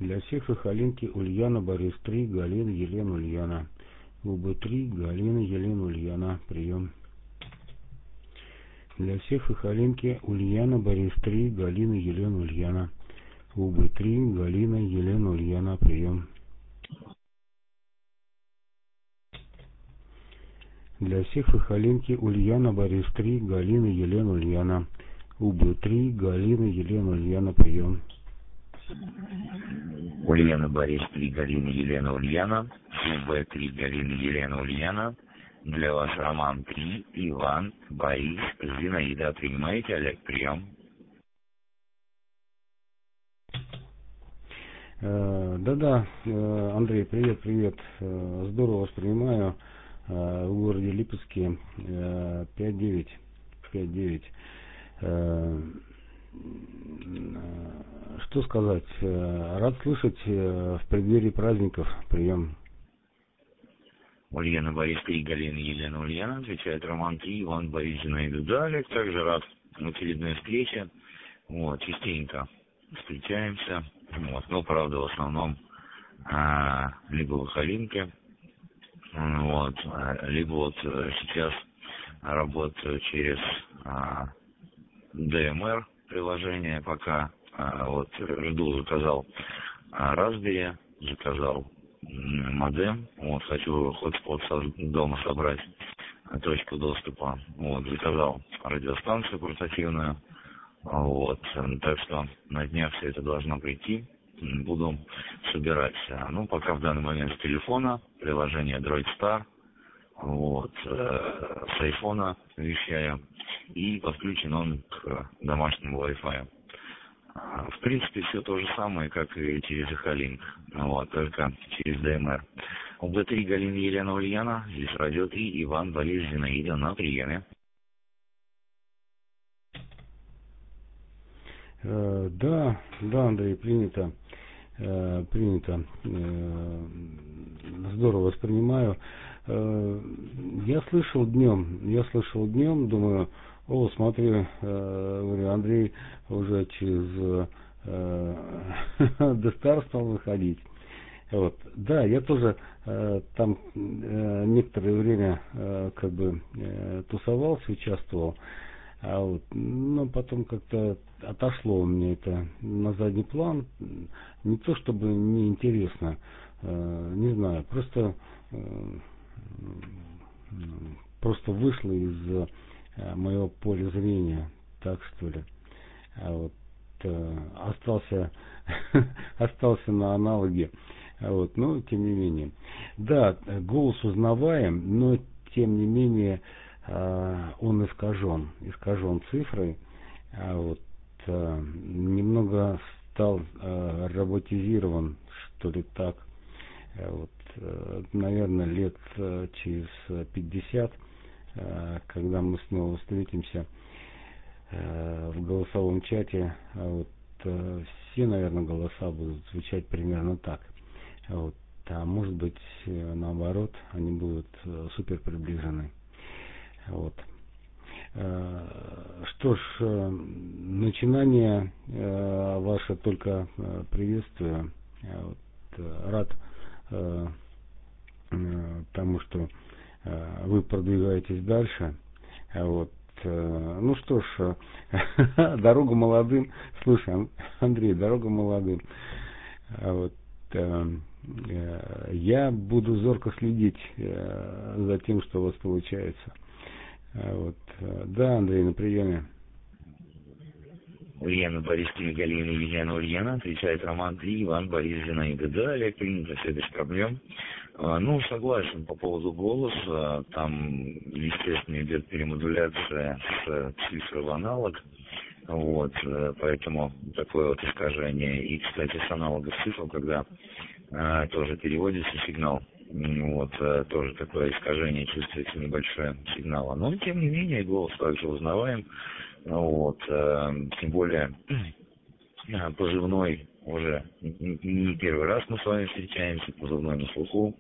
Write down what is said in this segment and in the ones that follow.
Для всех Сахалинки Ульяна, Борис 3, Галина, Елена, Ульяна. УБ3, Галина, Елена, Ульяна. Прием. Для всех Сахалинки Ульяна, Борис 3, Галина, Елена, Ульяна. УБ3, Галина, Елена, Ульяна. Прием. Для всех Сахалинки Ульяна, Борис 3, Галина, Елена, Ульяна. УБ3, Галина, Елена, Ульяна. Прием. Ульяна, Борис 3, Галина, Елена, Ульяна. УБ3, Галина, Елена, Ульяна. Для вас Роман 3, Иван, Борис, Зинаида. Принимаете, Олег? Прием. Да-да, Андрей, привет. Здорово воспринимаю. В городе Липецке 5-9. Что сказать? Рад слышать в преддверии праздников. Прием. Ульяна, Борис 3, Галина, Елена, Ульяна. Отвечает Роман 3, Иван, Борис, Зинаида. Да, Олег, также рад очередной встрече. Частенько встречаемся. Но, правда, в основном либо в Сахалинке, либо сейчас работаю через ДМР приложение пока. Жду, заказал Raspberry, заказал модем. Хочу хотспот дома собрать, точку доступа. Заказал радиостанцию портативную. Так что на днях все это должно прийти. Буду собирать. Пока в данный момент с телефона, приложение Droid Star, с айфона вещаю, и подключен он к домашнему Wi-Fi. В принципе, все то же самое, как и через Сахалинк, только через ДМР. УБ3, Галина, Елена, Ульяна. Здесь радио 3, Иван, Борис, Зинаида. На приеме. Да, Андрей, принято. Здорово воспринимаю. Я слышал днем, думаю, смотри, говорю, Андрей уже через Дестар стал выходить. Да, я тоже там некоторое время тусовался, участвовал. Но потом как-то отошло у меня это на задний план. Не то чтобы неинтересно, не знаю, просто вышло из моего поля зрения, так что ли. Остался на аналоге. Но тем не менее. Да, голос узнаваем, но тем не менее он искажен цифрой, немного стал роботизирован, что ли, так. Наверное, лет через 50, когда мы снова встретимся в голосовом чате, все, наверное, голоса будут звучать примерно так. А может быть, наоборот, они будут супер приближены. Что ж, начинание ваше только приветствую. Рад тому, что вы продвигаетесь дальше. Ну что ж, дорогу молодым. Слушай, Андрей, дорогу молодым. Я буду зорко следить за тем, что у вас получается. Да, Андрей, на приеме. Ульяна, Борис 3, Галина, Елена, Ульяна. Отвечает Роман 3, Иван, Борис, Зинаида. Да, Олег, принято, все без проблем. Согласен по поводу голоса. Там, естественно, идет перемодуляция с цифры в аналог. Поэтому такое искажение. И, кстати, с аналогов цифр, когда тоже переводится сигнал, тоже такое искажение чувствуется небольшое сигнала. Но, тем не менее, голос также узнаваем. Тем более, позывной уже не первый раз мы с вами встречаемся, позывной на слуху.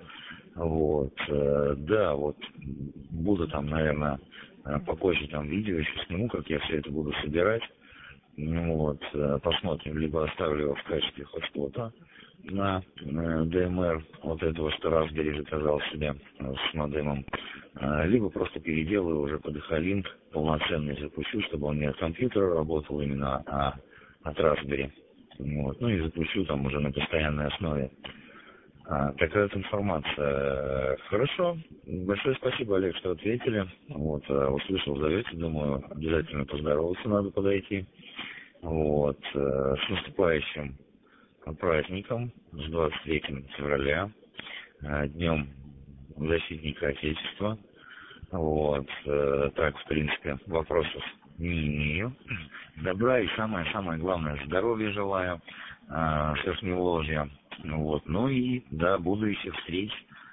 Буду там, наверное, попозже видео еще сниму, как я все это буду собирать. Ну вот, посмотрим, либо оставлю его в качестве хотспота на ДМР, вот этого, что Raspberry заказал себе с модемом, либо просто переделаю уже под Echo-Link, полноценный запущу, чтобы он не от компьютера работал именно, а от Raspberry. Вот. Ну и запущу там уже на постоянной основе. Такая вот информация. Хорошо. Большое спасибо, Олег, что ответили. Вот, услышал, зовете, думаю, обязательно поздороваться надо подойти. Вот, с наступающим праздником, с 23 февраля, Днем Защитника Отечества. Вот, так, в принципе, вопросов не имею. Добра и самое главное, здоровья желаю, Верхневолжья. Вот, ну и до будущих встреч.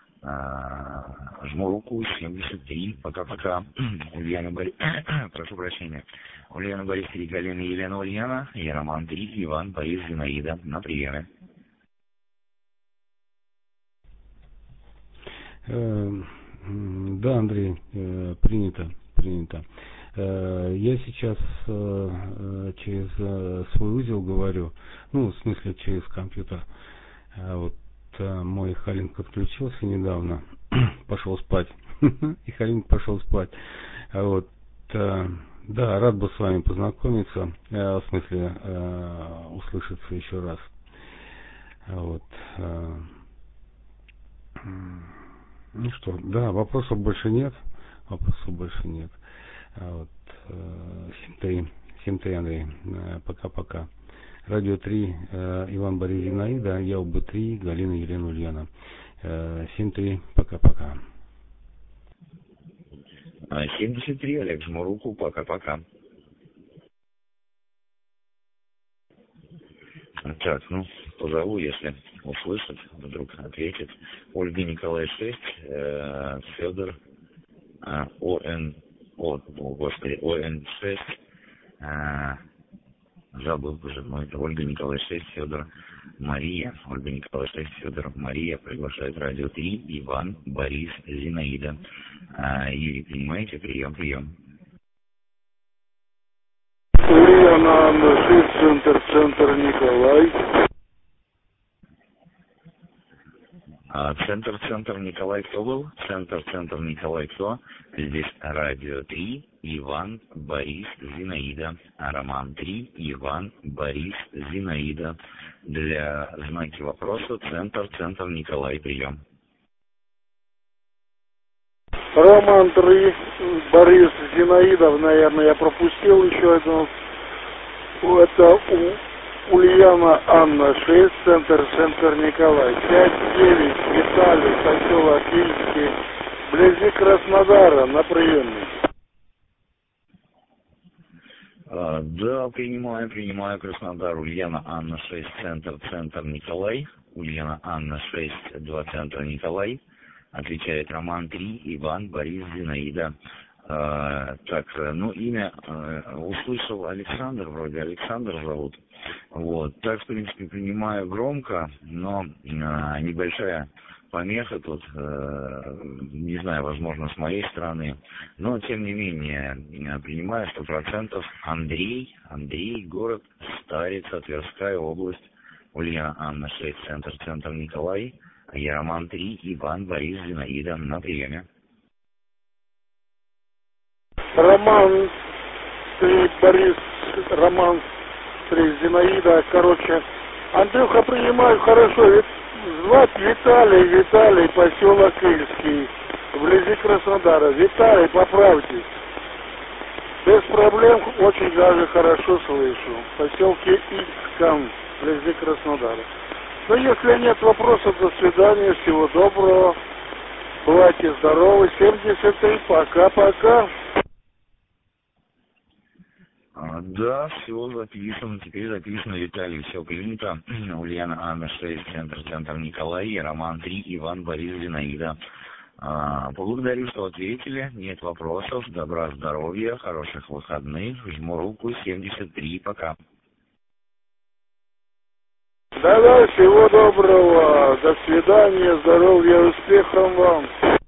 Жму руку, 73, пока-пока. Прошу прощения. Ульяна Борис, 3, Галина, Елена, Ульяна, я Роман 3, Иван, Борис, Зинаида, на приеме. Да, Андрей, принято. Я сейчас через свой узел говорю, ну, в смысле, через компьютер. Вот мой Echo-Link отключился недавно, пошел спать, и Echo-Link пошел спать. Вот, да, рад бы с вами познакомиться, в смысле, услышаться еще раз. Вот. Ну что, да, вопросов больше нет. Вот, 7-3, Андрей, пока-пока. Радио 3, Иван, Борис, Зинаида, я УБ3, Галина, Елена, Ульяна. 7-3, пока-пока. 73, Олег, жму руку, пока-пока. Так, ну, позову, если услышит, вдруг ответит. Ольга, Николай 6, Федор, ОН6, забыл уже, но это Ольга, Николай 6, Федор, Мария, Ольга, Николай 6, Федор, Мария, приглашает Радио 3, Иван, Борис, Зинаида. Юрий, принимаете? Прием. Ульяна, центр Николай. Центр Николай, кто был? Центр Николай, кто? Здесь Радио 3, Иван, Борис, Зинаида. Роман 3, Иван, Борис, Зинаида. Для знаки вопроса Центр Николай, прием. Роман 3, Борис, Зинаида, наверное, я пропустил еще одну. Это Ульяна, Анна 6, Центр Николай. 5-9, Виталий, поселок Ильский, вблизи Краснодара, на приемник. Да, принимаю Краснодар. Ульяна, Анна 6, Центр Николай. Ульяна, Анна 6, 2, Центр Николай. Отвечает Роман 3, Иван, Борис, Зинаида. Так, ну, имя услышал Александр, вроде Александр зовут. Вот, так, в принципе, принимаю громко, но небольшая помеха тут, не знаю, возможно, с моей стороны, но, тем не менее, принимаю 100%. Андрей, город Старица, Тверская область. Ульяна, Анна 6, Центр Николай. Я Роман 3, Иван, Борис, Зинаида, на приеме. Роман 3, Борис, Роман 3, Зинаида, короче. Андрюха, принимаю хорошо, ведь звать Виталий, поселок Ильский, вблизи Краснодара. Виталий, поправьтесь. Без проблем, очень даже хорошо слышу. В поселке Ильском, вблизи Краснодара. Но если нет вопросов, до свидания, всего доброго. Бывайте здоровы, 73, пока-пока. Да, все записано, теперь записано, Виталий, все принято. Ульяна, Анна 6, Центр Николай, Роман 3, Иван, Борис, Зинаида. Поблагодарю, что ответили, нет вопросов, добра, здоровья, хороших выходных, жму руку, 73, пока. Да, всего доброго, до свидания, здоровья, успехов вам.